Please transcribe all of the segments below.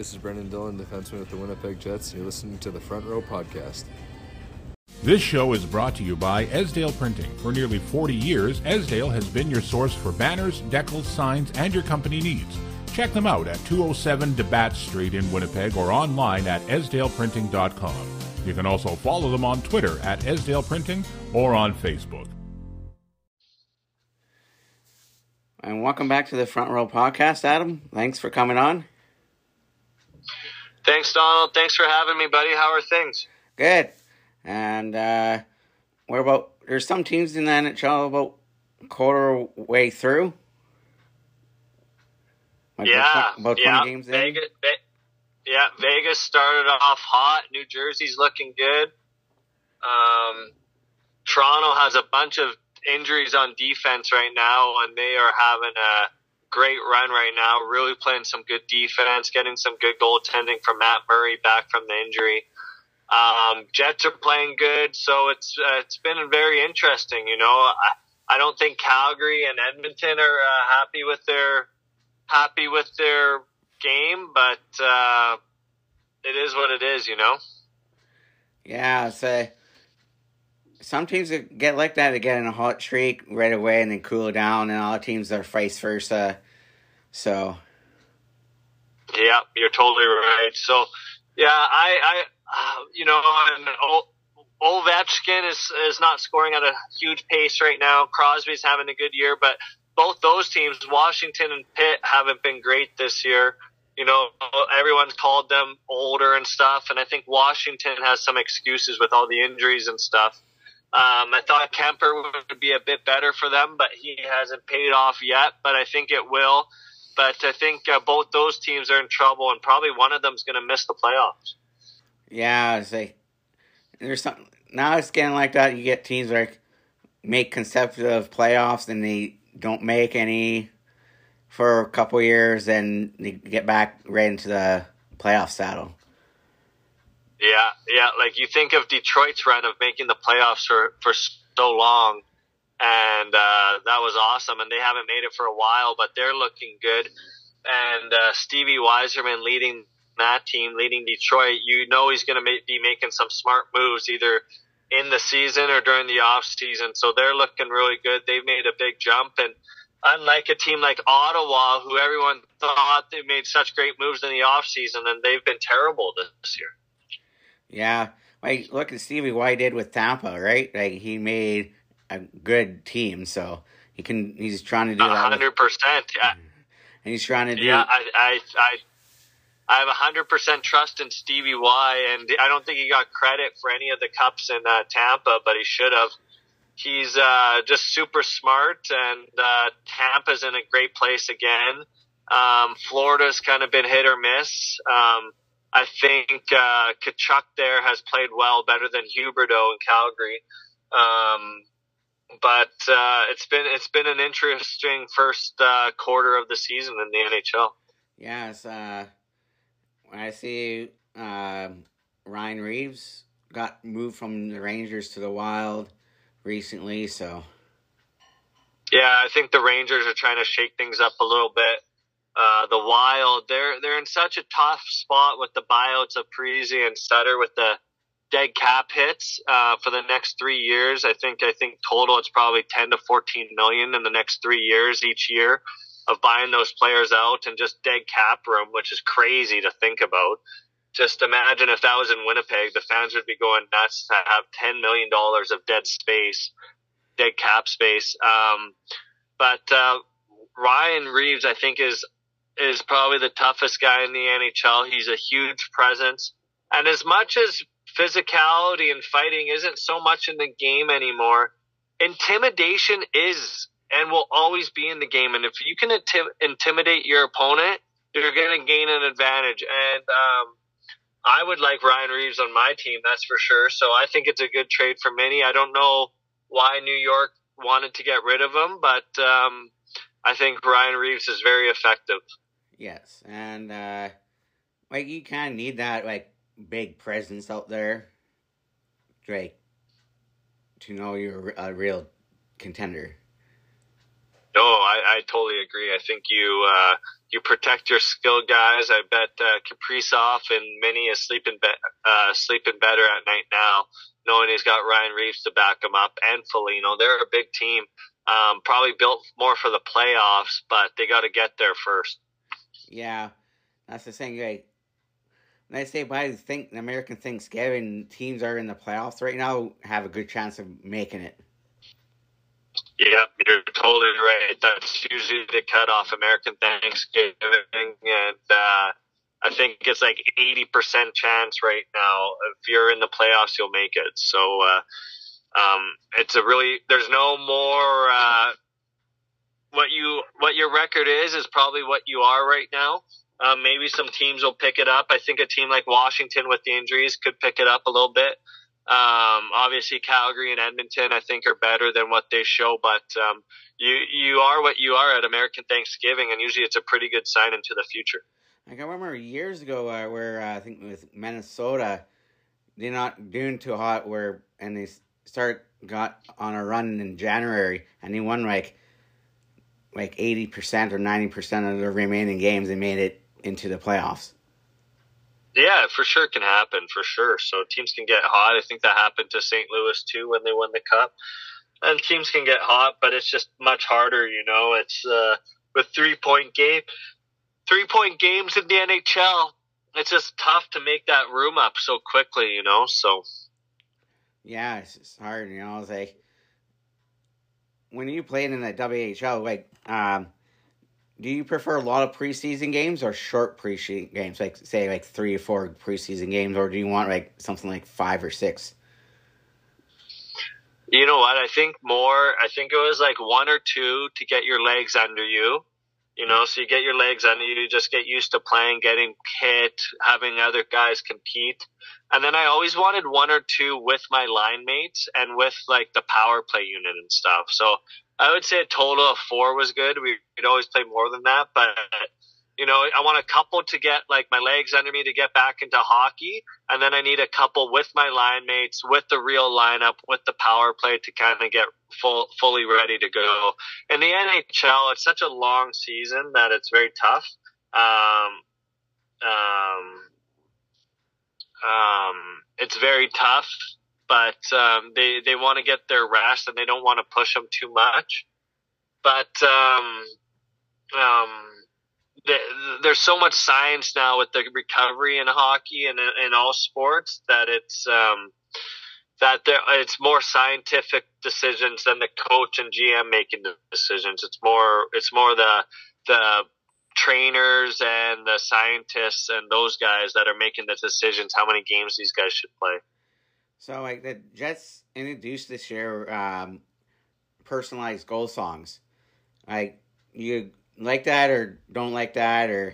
This is Brendan Dillon, defenseman with the Winnipeg Jets, and you're listening to the Front Row Podcast. This show is brought to you by Esdale Printing. For nearly 40 years, Esdale has been your source for banners, decals, signs, and your company needs. Check them out at 207 DeBatt Street in Winnipeg or online at esdaleprinting.com. You can also follow them on Twitter at Esdale Printing or on Facebook. And welcome back to the Front Row Podcast, Adam. Thanks for coming on. Thanks, Donald. Thanks for having me, buddy. How are things? Good. And what about, there's some teams in the NHL about quarter way through? Like about 20 games in? Vegas started off hot. New Jersey's looking good. Toronto has a bunch of injuries on defense right now, and they are having a great run right now, really playing some good defense, getting some good goaltending from Matt Murray back from the injury. Jets are playing good, so it's been very interesting. You know, I don't think Calgary and Edmonton are happy with their game, but it is what it is, you know. Yeah, so some teams get like that, they get in a hot streak right away and then cool down, and all teams are vice versa. So, yeah, you're totally right. So, yeah, I you know, and Ovechkin is not scoring at a huge pace right now. Crosby's having a good year, but both those teams, Washington and Pitt, haven't been great this year. You know, everyone's called them older and stuff, and I think Washington has some excuses with all the injuries and stuff. I thought Kemper would be a bit better for them, but he hasn't paid off yet, but I think it will. But I think both those teams are in trouble, and probably one of them is going to miss the playoffs. Yeah, there's some, now it's getting like that. You get teams like make consecutive playoffs, and they don't make any for a couple years, and they get back right into the playoff saddle. Yeah. Like you think of Detroit's run of making the playoffs for so long, and that was awesome. And they haven't made it for a while, but they're looking good. And Stevie Yzerman leading that team, leading Detroit, you know he's going to be making some smart moves either in the season or during the off season. So they're looking really good. They've made a big jump, and unlike a team like Ottawa, who everyone thought they made such great moves in the off season, and they've been terrible this year. Yeah, like look at Stevie Y did with Tampa, right? Like he made a good team, so he's trying to do that. 100%, yeah. And he's trying to do. Yeah, I have 100% trust in Stevie Y, and I don't think he got credit for any of the cups in Tampa, but he should have. He's just super smart, and Tampa's in a great place again. Florida's kind of been hit or miss. I think Tkachuk there has played well, better than Huberdeau in Calgary. But it's been an interesting first quarter of the season in the NHL. Yes, when I see Ryan Reeves got moved from the Rangers to the Wild recently, so yeah, I think the Rangers are trying to shake things up a little bit. The Wild, they're in such a tough spot with the buyouts of Parise and Sutter with the dead cap hits for the next 3 years. I think total it's probably 10 to 14 million in the next 3 years each year of buying those players out and just dead cap room, which is crazy to think about. Just imagine if that was in Winnipeg, the fans would be going nuts to have $10 million of dead cap space. But Ryan Reeves, I think, is probably the toughest guy in the NHL. He's a huge presence. And as much as physicality and fighting isn't so much in the game anymore, intimidation is and will always be in the game. And if you can intimidate your opponent, you're going to gain an advantage. And I would like Ryan Reeves on my team, that's for sure. So I think it's a good trade for many. I don't know why New York wanted to get rid of him, but I think Ryan Reeves is very effective. Yes, and like you kind of need that like big presence out there, like to know you're a real contender. No, I totally agree. I think you protect your skilled guys. I bet Kaprizov and Minnie is sleeping better at night now, knowing he's got Ryan Reeves to back him up and Foligno. They're a big team, probably built more for the playoffs, but they got to get there first. Yeah, that's the thing. Like, when I say by the American Thanksgiving, teams are in the playoffs right now have a good chance of making it. Yep, you're totally right. That's usually the cutoff, American Thanksgiving, and I think it's like 80% chance right now. If you're in the playoffs, you'll make it. So it's there's no more. What your record is probably what you are right now. Maybe some teams will pick it up. I think a team like Washington with the injuries could pick it up a little bit. Obviously Calgary and Edmonton, I think, are better than what they show, but you are what you are at American Thanksgiving, and usually it's a pretty good sign into the future. I can remember years ago where I think with Minnesota, they're not doing too hot, and they got on a run in January, and they won like 80% or 90% of the remaining games. They made it into the playoffs. Yeah, for sure can happen, for sure. So teams can get hot. I think that happened to St. Louis too when they won the Cup. And teams can get hot, but it's just much harder, you know. It's with 3-point games in the NHL. It's just tough to make that room up so quickly, you know. So yeah, it's just hard, you know. It's like when you played in the WHL, do you prefer a lot of preseason games or short preseason games, like 3 or 4 preseason games, or do you want something like 5 or 6? You know what? I think it was 1 or 2 to get your legs under you. You know, so you get your legs under you, you just get used to playing, getting hit, having other guys compete. And then I always wanted 1 or 2 with my line mates and with the power play unit and stuff. So I would say a total of 4 was good. We'd always play more than that, but you know, I want a couple to get my legs under me to get back into hockey, and then I need a couple with my line mates, with the real lineup, with the power play to kind of get fully ready to go. In the NHL, it's such a long season that it's very tough. It's very tough. But they want to get their rest and they don't want to push them too much. But there's so much science now with the recovery in hockey and in all sports that it's more scientific decisions than the coach and GM making the decisions. It's more the trainers and the scientists and those guys that are making the decisions how many games these guys should play. So, the Jets introduced this year personalized goal songs. You like that or don't like that, or?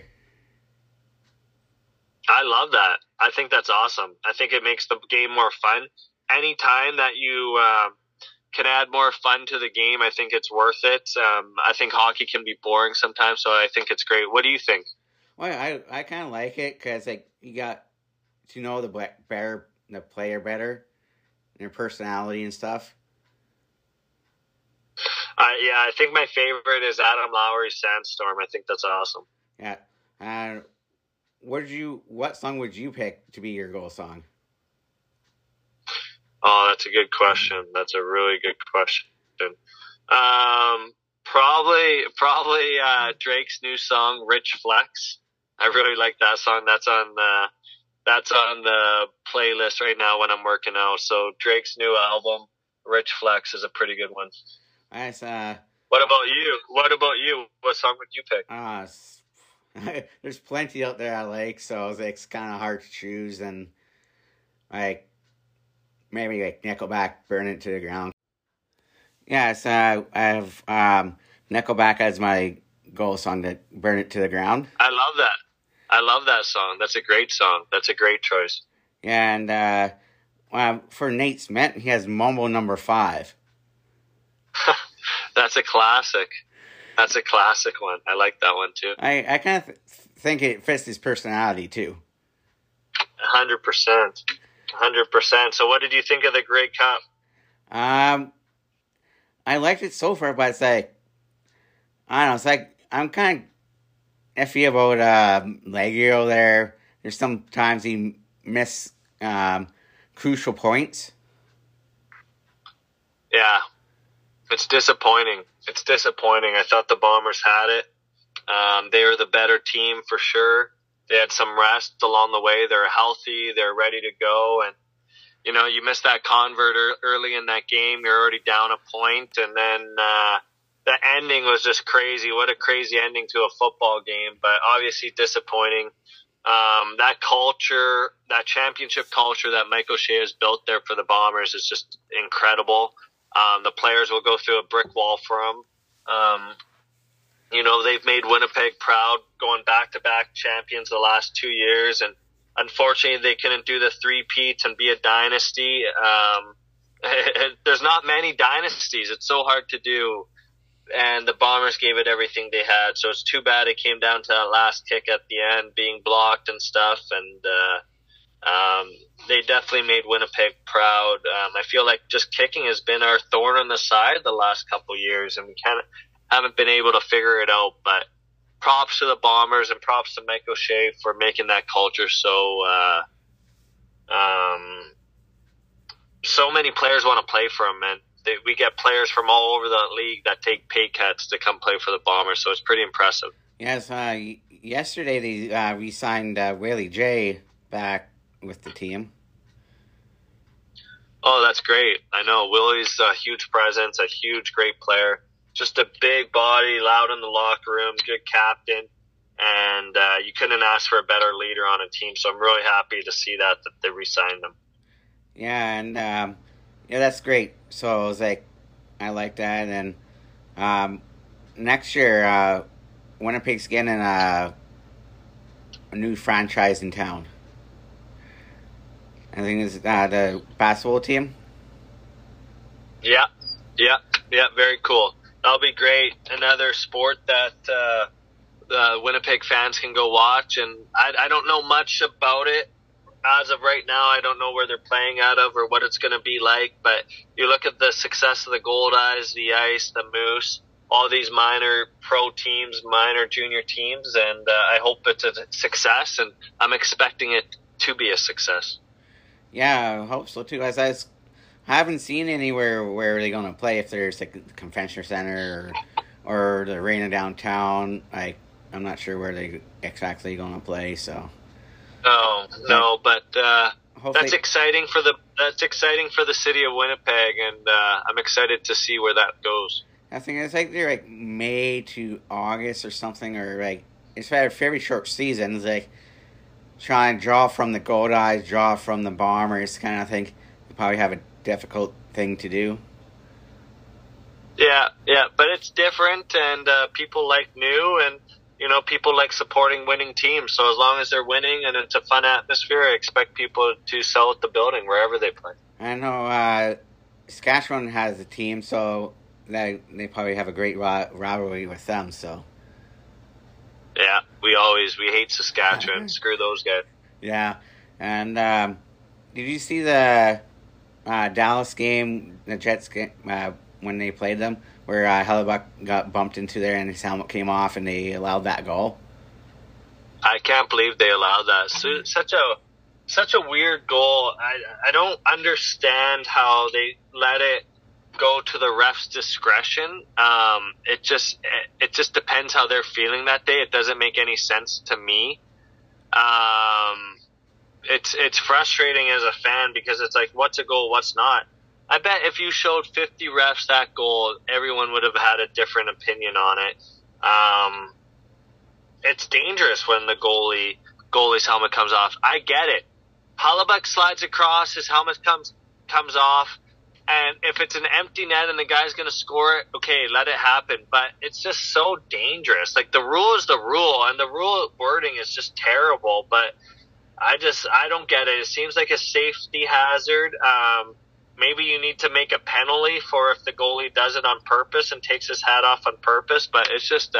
I love that. I think that's awesome. I think it makes the game more fun. Anytime that you can add more fun to the game, I think it's worth it. I think hockey can be boring sometimes, so I think it's great. What do you think? Well, I kind of like it because you got to know the player better, their personality and stuff. Yeah, I think my favorite is Adam Lowry's Sandstorm. I think that's awesome. Yeah. What song would you pick to be your goal song? Oh, that's a good question. That's a really good question. Probably Drake's new song, Rich Flex. I really like that song. That's on the playlist right now when I'm working out. So Drake's new album, Rich Flex, is a pretty good one. Nice. What about you? What song would you pick? There's plenty out there I like, so it's kind of hard to choose, and maybe Nickelback, Burn It to the Ground. Yes, I have Nickelback as my goal song, to Burn It to the Ground. I love that. I love that song. That's a great song. That's a great choice. Yeah, and for Nate Smith, he has Mumble Number 5. That's a classic. That's a classic one. I like that one too. I kind of think it fits his personality too. 100%. 100%. So what did you think of the Grey Cup? I liked it so far, but I don't know. It's like I'm kind of iffy about Legio there. There's sometimes he miss crucial points. Yeah, it's disappointing. It's disappointing. I thought the Bombers had it. They were the better team for sure. They had some rest along the way. They're healthy. They're ready to go. And, you know, you miss that convert early in that game. You're already down a point. And then the ending was just crazy. What a crazy ending to a football game. But obviously disappointing. That culture, that championship culture that Mike O'Shea has built there for the Bombers is just incredible. The players will go through a brick wall for him. You know, they've made Winnipeg proud going back-to-back champions the last 2 years, and unfortunately they couldn't do the three-peat and be a dynasty. There's not many dynasties. It's so hard to do, and the Bombers gave it everything they had, so it's too bad it came down to that last kick at the end, being blocked and stuff, and they definitely made Winnipeg proud. I feel like just kicking has been our thorn on the side the last couple years, and we haven't been able to figure it out. But props to the Bombers and props to Mike O'Shea for making that culture so many players want to play for him, and we get players from all over the league that take pay cuts to come play for the Bombers, so it's pretty impressive. Yes, yesterday they re-signed Willie J back with the team. Oh, that's great. I know. Willie's a huge presence, a huge, great player. Just a big body, loud in the locker room, good captain, and you couldn't ask for a better leader on a team, so I'm really happy to see that they re-signed him. Yeah, and yeah, that's great. So I was like, I like that, and next year, Winnipeg's getting a new franchise in town. I think it's the basketball team. Yeah, very cool. That'll be great. Another sport that Winnipeg fans can go watch, and I don't know much about it as of right now. I don't know where they're playing out of or what it's going to be like, but you look at the success of the Gold Eyes, the Ice, the Moose, all these minor pro teams, minor junior teams, and I hope it's a success, and I'm expecting it to be a success. Yeah, I hope so too. I haven't seen anywhere where they're going to play, if there's like the convention center or the arena downtown. I'm not sure where they exactly going to play. So. No, but that's exciting for the city of Winnipeg, and I'm excited to see where that goes. I think it's like they're like May to August or something, or like it's a very short season. It's like trying to draw from the Gold Eyes, draw from the Bombers, kind of thing. You probably have a difficult thing to do. Yeah, but it's different, and people like new, and you know, people like supporting winning teams. So as long as they're winning and it's a fun atmosphere, I expect people to sell at the building wherever they play. I know Saskatchewan has a team, so they probably have a great rivalry with them. So yeah, we hate Saskatchewan. Screw those guys. Yeah, and did you see the Dallas game, the Jets game, when they played them, where Hellebuck got bumped into there and his helmet came off and they allowed that goal? I can't believe they allowed that. Such a weird goal. I don't understand how they let it go to the ref's discretion. It just depends how they're feeling that day. It doesn't make any sense to me. It's frustrating as a fan because it's like, what's a goal, what's not? I bet if you showed 50 refs that goal, everyone would have had a different opinion on it. It's dangerous when the goalie's helmet comes off. I get it. Hellebuck slides across, his helmet comes off, and if it's an empty net and the guy's going to score it, okay, let it happen. But it's just so dangerous. Like, the rule is the rule, and the rule wording is just terrible. But I don't get it. It seems like a safety hazard. Maybe you need to make a penalty for if the goalie does it on purpose and takes his hat off on purpose. But it's just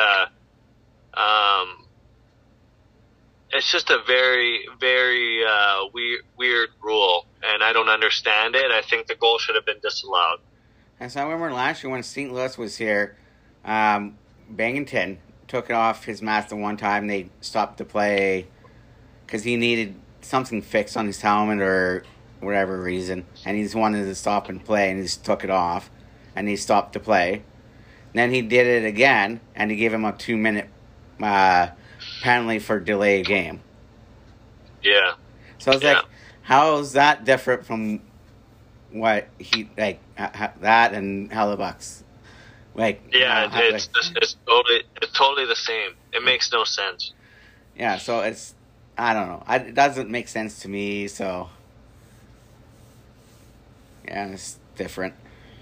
a very, very weird rule, and I don't understand it. I think the goal should have been disallowed. And so I remember last year when St. Louis was here, Bangington took it off his mask the one time. They stopped the play because he needed something fixed on his helmet or whatever reason, and he just wanted to stop and play, and he just took it off, and he stopped the play. Then he did it again, and he gave him a 2-minute penalty for delay game. Yeah. So it's like, how is that different from what he that and Hellebuck's? It's totally the same. It makes no sense. Yeah, so it's, I don't know. It doesn't make sense to me, so yeah, it's different.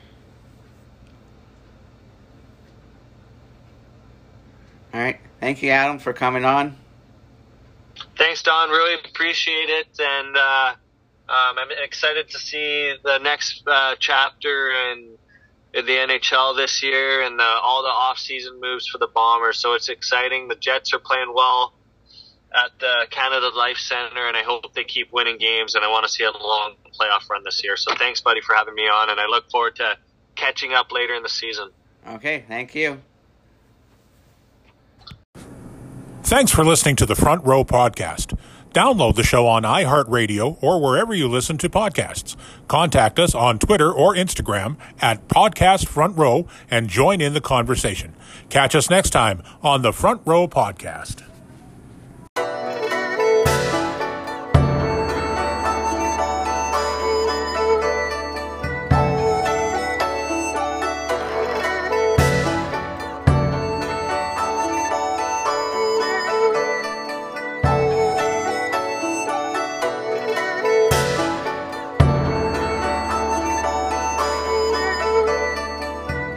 All right. Thank you, Adam, for coming on. Thanks, Don. Really appreciate it, and I'm excited to see the next chapter in the NHL this year and all the off-season moves for the Bombers. So it's exciting. The Jets are playing well at the Canada Life Center, and I hope they keep winning games, and I want to see a long playoff run this year. So thanks, buddy, for having me on, and I look forward to catching up later in the season. Okay, thank you. Thanks for listening to the Front Row Podcast. Download the show on iHeartRadio or wherever you listen to podcasts. Contact us on Twitter or Instagram at Podcast Front Row and join in the conversation. Catch us next time on the Front Row Podcast.